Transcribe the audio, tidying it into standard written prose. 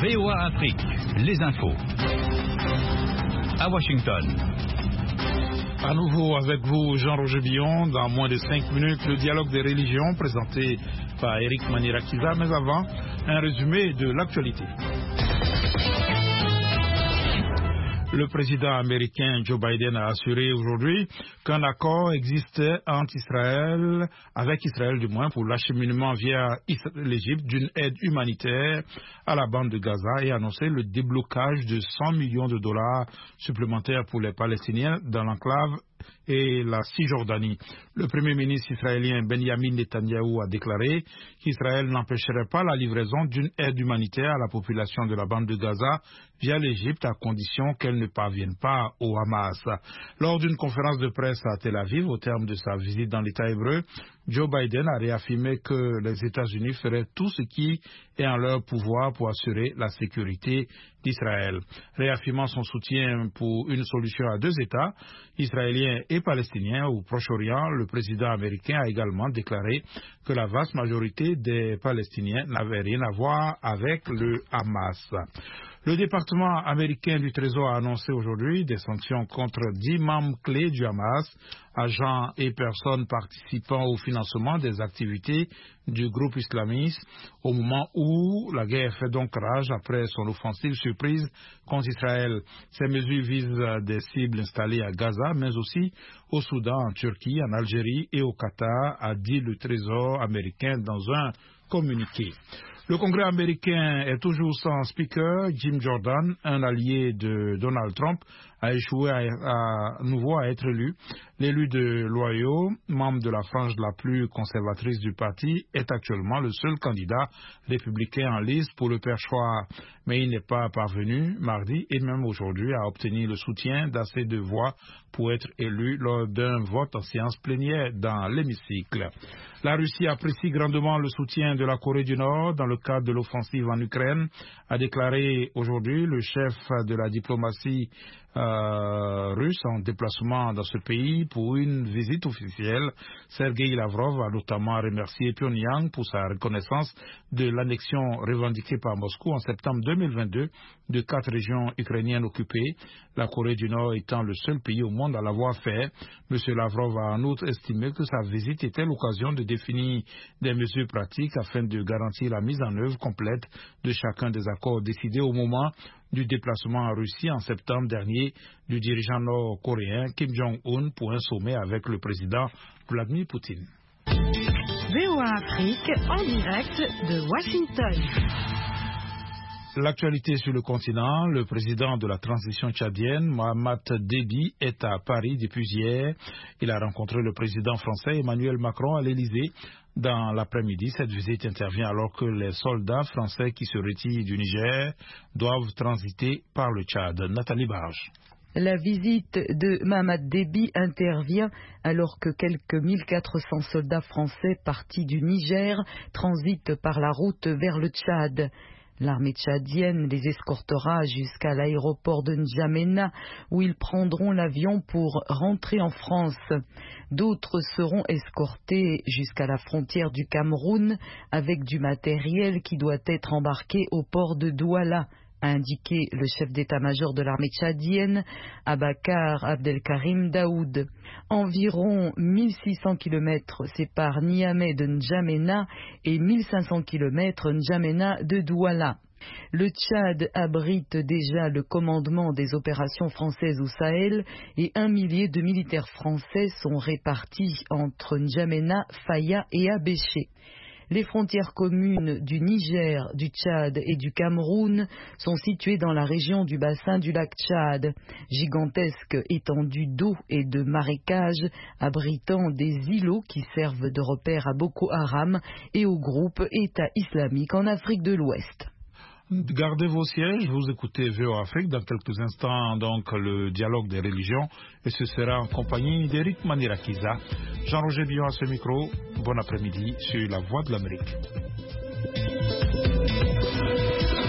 VOA Afrique, les infos. À Washington. À nouveau avec vous, Jean-Roger Billon. Dans moins de 5 minutes, le dialogue des religions présenté par Eric Manirakiza. Mais avant, un résumé de l'actualité. Le président américain Joe Biden a assuré aujourd'hui qu'un accord existait avec Israël du moins, pour l'acheminement via l'Égypte d'une aide humanitaire à la bande de Gaza et annoncé le déblocage de 100 millions de dollars supplémentaires pour les Palestiniens dans l'enclave et la Cisjordanie. Le premier ministre israélien Benjamin Netanyahou a déclaré qu'Israël n'empêcherait pas la livraison d'une aide humanitaire à la population de la bande de Gaza via l'Égypte à condition qu'elle ne parvienne pas au Hamas. Lors d'une conférence de presse à Tel Aviv, au terme de sa visite dans l'État hébreu, Joe Biden a réaffirmé que les États-Unis feraient tout ce qui est en leur pouvoir pour assurer la sécurité d'Israël. Réaffirmant son soutien pour une solution à 2 États, israéliens et palestiniens au Proche-Orient, le président américain a également déclaré que la vaste majorité des Palestiniens n'avaient rien à voir avec le Hamas. Le département américain du Trésor a annoncé aujourd'hui des sanctions contre 10 membres clés du Hamas, agents et personnes participant au financement des activités du groupe islamiste, au moment où la guerre fait donc rage après son offensive surprise contre Israël. Ces mesures visent des cibles installées à Gaza, mais aussi au Soudan, en Turquie, en Algérie et au Qatar, a dit le Trésor américain dans un communiqué. Le Congrès américain est toujours sans speaker. Jim Jordan, un allié de Donald Trump, a échoué à nouveau à être élu. L'élu de l'Ohio, membre de la frange la plus conservatrice du parti, est actuellement le seul candidat républicain en lice pour le perchoir. Mais il n'est pas parvenu mardi et même aujourd'hui à obtenir le soutien d'assez de voix pour être élu lors d'un vote en séance plénière dans l'hémicycle. La Russie apprécie grandement le soutien de la Corée du Nord dans le cadre de l'offensive en Ukraine, a déclaré aujourd'hui le chef de la diplomatie russe en déplacement dans ce pays pour une visite officielle. Sergei Lavrov a notamment remercié Pyongyang pour sa reconnaissance de l'annexion revendiquée par Moscou en septembre 2022 de 4 régions ukrainiennes occupées, la Corée du Nord étant le seul pays au monde à l'avoir fait. M. Lavrov a en outre estimé que sa visite était l'occasion de définir des mesures pratiques afin de garantir la mise en œuvre complète de chacun des accords décidés au moment du déplacement en Russie en septembre dernier du dirigeant nord-coréen Kim Jong-un pour un sommet avec le président Vladimir Poutine. VOA Afrique en direct de Washington. L'actualité sur le continent, le président de la transition tchadienne, Mohamed Déby, est à Paris depuis hier. Il a rencontré le président français Emmanuel Macron à l'Élysée. Dans l'après-midi, cette visite intervient alors que les soldats français qui se retirent du Niger doivent transiter par le Tchad. Nathalie Barge. La visite de Mohamed Déby intervient alors que quelques 1400 soldats français partis du Niger transitent par la route vers le Tchad. L'armée tchadienne les escortera jusqu'à l'aéroport de N'Djamena où ils prendront l'avion pour rentrer en France. D'autres seront escortés jusqu'à la frontière du Cameroun avec du matériel qui doit être embarqué au port de Douala, a indiqué le chef d'état-major de l'armée tchadienne, Abakar Abdelkarim Daoud. Environ 1600 km séparent Niamey de N'Djamena et 1500 km N'Djamena de Douala. Le Tchad abrite déjà le commandement des opérations françaises au Sahel et 1 millier de militaires français sont répartis entre N'Djamena, Faya et Abéché. Les frontières communes du Niger, du Tchad et du Cameroun sont situées dans la région du bassin du lac Tchad, gigantesque étendue d'eau et de marécages abritant des îlots qui servent de repère à Boko Haram et au groupe État islamique en Afrique de l'Ouest. Gardez vos sièges, vous écoutez VOA Afrique. Dans quelques instants, donc, le dialogue des religions, et ce sera en compagnie d'Eric Manirakiza. Jean-Roger Billon à ce micro. Bon après-midi sur la Voix de l'Amérique.